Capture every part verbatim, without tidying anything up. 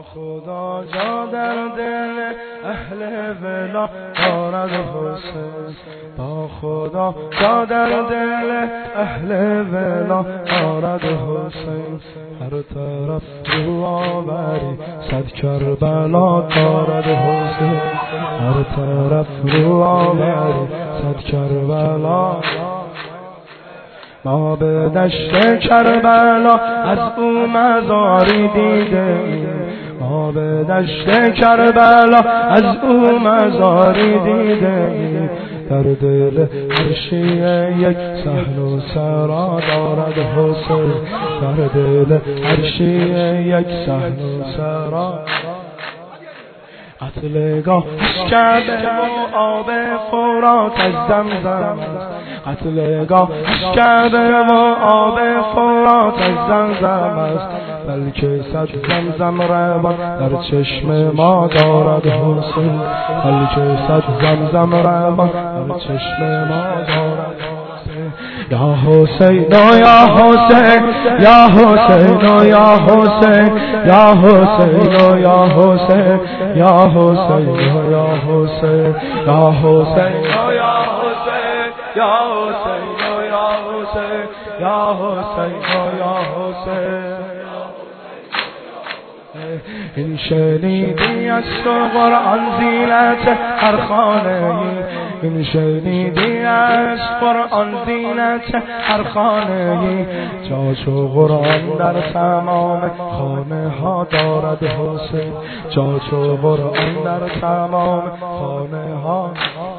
خدا جا در دل اهل ولا دارد حسین، با خدا جا در دل اهل ولا دارد حسین. هر طرف رو آوری صد کربلا دارد حسین، هر طرف رو آوری صد کربلا. ما به دشت کربلا از او مزاری دیده ایم، ما به دشت کربلا از او مزاری دیده ایم. در دل هر شیعه یک صحن و سرا دارد حسین، در دل هر شیعه یک صحن و سرا. قتلگاه کعبه و آب فرات از زمزم، قتلگاه کعبه و آب فرات از زمزم است. بلکه صد زمزم روان در چشم ما دارد حسین، بلکه صد زمزم روان در چشم ما دارد حسین. یا حسین یا حسین یا حسین یا حسین یا حسین یا حسین یا حسین یا حسین یا حسین یا حسین یا حسین یا حسین یا حسین یا حسین. این شنیدی از تو قرآن زینت هر خانه، این شنیدی از قرآن زینت هر خانه. جا چو قرآن در تمام خانه ها دارد حسین، جا چو قرآن در تمام خانه ها.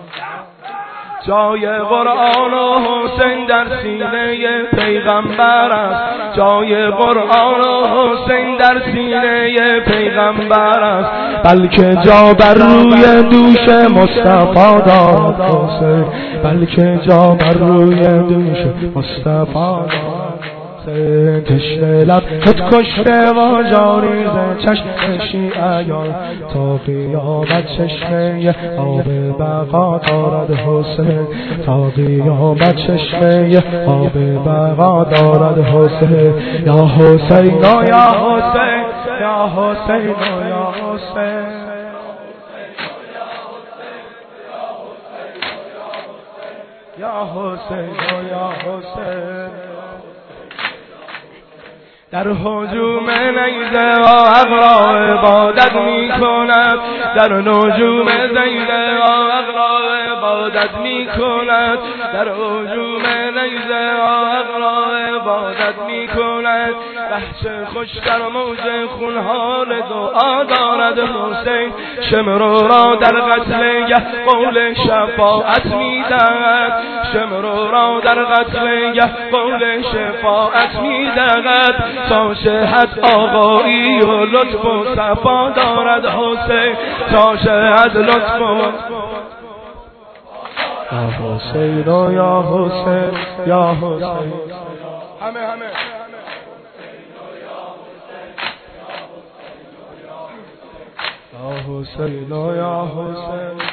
جای قرآن و حسین در سینه پیغمبر است، جای قرآن و حسین در سینه پیغمبر است. بلکه جا بر روی دوش مصطفی دارد حسین، بلکه جا بر روی دوش مصطفی دارد. تشنه لب خود کشته و جاریز چشم شیعیان، تا قیامت چشمه آب بقا دارد حسین، تا قیامت چشمه آب بقا دارد حسین. یا حسین یا حسین یا حسین یا حسین یا حسین یا حسین. در هجوم نیزه و اغرا عبادت می کند، در نجوم زیده و اغرا عبادت می کند، در هجوم نیزه و اغرا عبادت می کند. بحچه خوش در موج خونحال دعا دارد حسین، شمرو را در قتل قول شفاعت می دهد، شمرو را در قتل قول شفاعت می دهد. تا شهد آقایی و لطف و صفا دارد حسین، تا شهد لطف و یا حسین و یا حسین یا حسین. همه همه یا حسین و یا حسین.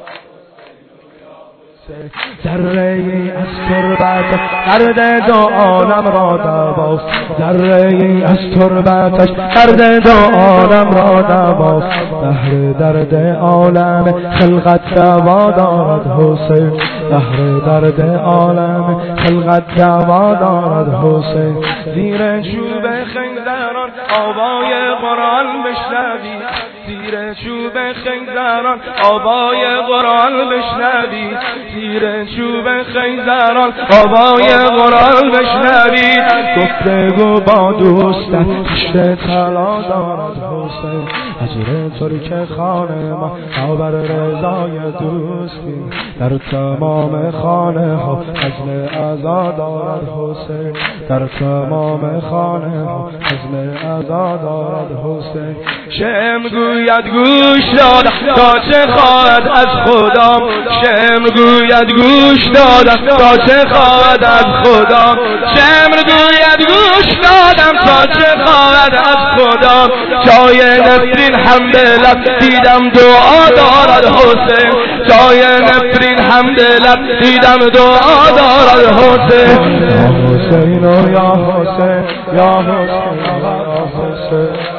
ذره ای از تربت درد دو عالم را دواست، ذره ای از تربتش درد دو عالم را دواست. بهر درد عالم خلقت دوا دارد حسین، بهر درد عالم خلقت دوا دارد حسین. زیر چوب خنجران آوای قرآن بشنوی، زیر چوب خنجران آوای قرآن بشنوی، زیر چوب خیزران آوای قرآن بشنوید. گفتگو با دوستت پشت طلا دارد حسین، اجر ترک خانه ما خبر رضای دوستی. در تمام خانه ها حزم عزا دارد حسین، در تمام خانه ها حزم عزا دارد حسین. شم گوید گوش دادم تا چه خواهد از خدا، شم گوید گوش دادم تا چه خواهد از خدا، شمر گوید گوش دادم تا چه خواهد از خدا. جای نفرین حمد لب دیدم دعا دارد حسین، جای نفرین حمد لب دیدم دعا دارد حسین. یا حسین یا حسین یا حسین یا حسین.